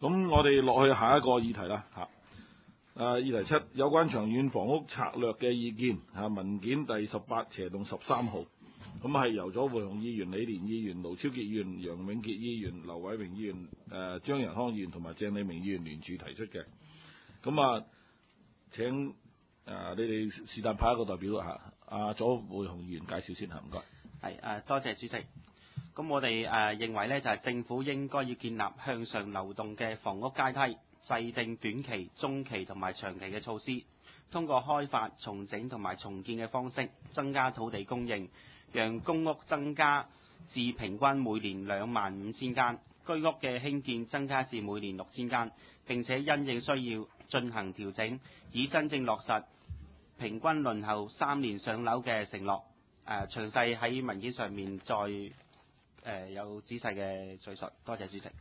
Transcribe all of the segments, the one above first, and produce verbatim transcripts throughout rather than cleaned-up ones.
咁我哋落去下一個議題啦嚇。誒議題七，有關長遠房屋策略嘅意見嚇，文件第十八斜棟十三號，咁係由咗會雄議員、李連議員、盧超傑議員、楊永傑議員、劉偉榮議員、誒張仁康議員同埋鄭麗明議員聯署提出嘅。咁啊，請誒、呃、你哋是但派一個代表嚇，阿、啊、左會雄議員介紹先嚇，唔該。 係誒，多謝主席。咁我哋誒、呃、認為咧，就係、是、政府應該要建立向上流動嘅房屋階梯，制定短期、中期同埋長期嘅措施，通過開發、重整同埋重建嘅方式，增加土地供應，讓公屋增加至平均每年兩萬五千間，居屋嘅興建增加至每年六千間，並且因應需要進行調整，以真正落實平均輪候三年上樓嘅承諾。誒、呃，詳細喺文件上面再誒、呃、有仔細嘅敘述。多謝主席。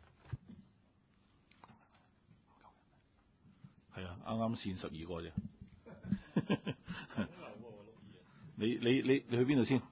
係啊，啱啱線十二個啫。你你你你去邊度先？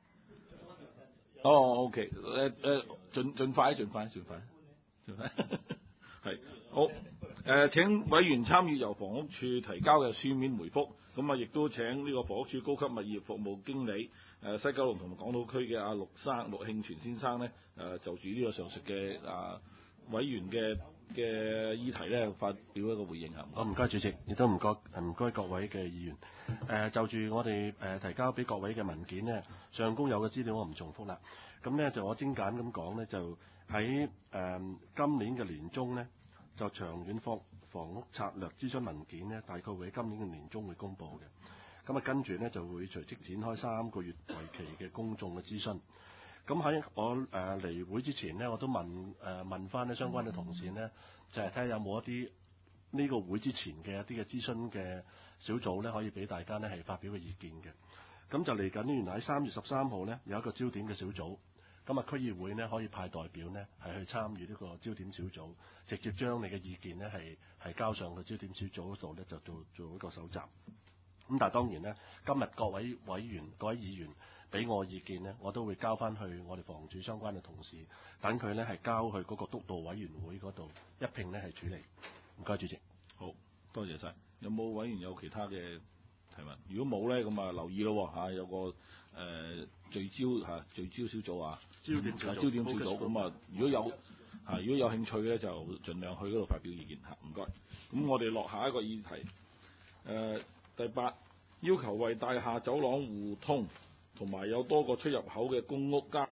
哦 ，OK，誒誒，盡盡快，盡快，盡快，盡快。係好誒、呃，請委員參與由房屋處提交嘅書面回覆。咁啊，亦都請呢個房屋處高級物業服務經理誒、呃、西九龍同埋港島區嘅阿陸生陸慶全先生呢，誒、呃、就住呢個上述嘅啊、呃、委員嘅嘅議題咧，發表一個回應嚇。 好，唔該主席，亦都唔該唔該各位嘅議員。誒、呃、就住我哋誒、呃、提交俾各位嘅文件呢，上公有嘅資料我唔重複啦。咁呢，就我精簡咁講呢，就喺誒、呃、今年嘅年中呢，就長遠房房屋策略諮詢文件呢，大概會喺今年嘅年中會公佈嘅。咁啊跟住呢，就會隨即展開三個月為期嘅公眾嘅諮詢。咁喺我誒離、呃、會之前呢，我都問誒、呃、問翻呢相關嘅同事呢，就係睇下有冇一啲呢個會之前嘅一啲嘅諮詢嘅小組呢，可以俾大家呢係發表嘅意見嘅。咁就嚟緊呢，原來喺三月十三號呢，有一個焦點嘅小組。咁啊區議會呢，可以派代表呢係去參與呢個焦點小組，直接將你嘅意見呢係係交上去焦點小組嗰度呢，就做做一個搜集。咁但係當然呢，今日各位委員、各位議員俾我意見呢，我都會交翻去我哋房署相關嘅同事，等佢呢係交去嗰個督導委員會嗰度一併呢係處理。唔該，主席。 好多謝晒。有冇委員有其他嘅提問？如果冇咧，咁啊留意咯嚇，有個誒、呃、聚焦嚇、啊、聚焦小組啊， 焦點小組， 焦點小組咁啊，如果有啊如果有興趣咧，就盡量去嗰度發表意見嚇。唔該。咁我哋落下一個議題，誒、呃、第八，要求為大廈走廊互通同埋有多個出入口嘅公屋加